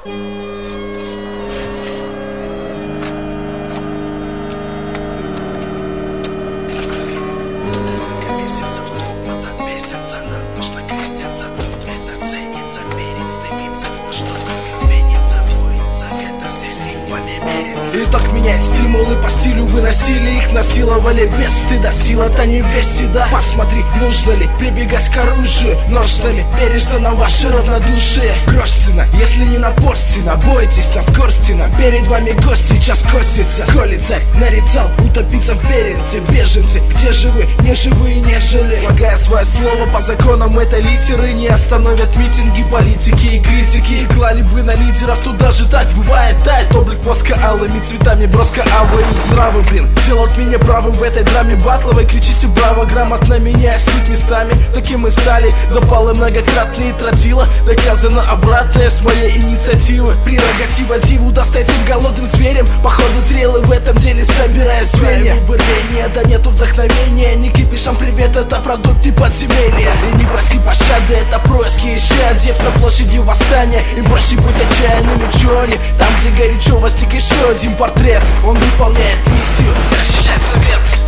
Итог менять стимулы по стилю, выносили их, насиловали без стыда. Сила-то не вести, да. Посмотри, нужно ли прибегать к оружию. Ножными переждано ваше равнодушие. Грош цена, если не напорстина. Бойтесь нас горстина, перед вами гость сейчас косится. Коли царь нарицал утопицам перенцы. Беженцы, где же вы, не живые, нежели. Слагая свое слово по законам этой литеры, не остановят митинги, политики и критики. И клали бы на лидеров, туда же так бывает. Тает облик воска алыми цветами, броска алые здравы, блин. Делать меня правым в этой драме батловой. Кричите браво, грамотно меняя стиль местами. Таким мы стали, запалы многократные тротила. Доказано обратное с моей инициативы. Прерогатива диву даст этим голодным зверям. Походу зрелый в этом деле, собирая звенья. Вырвение, да нету вдохновения. Не кипишам привет, это продукты подземелья. И не проси пощады, это происки исчадьев на площади восстания. Им проще быть отчаянными, чё они? Там, где горячо, возник еще один портрет. Он выполняет миссию защищать совет.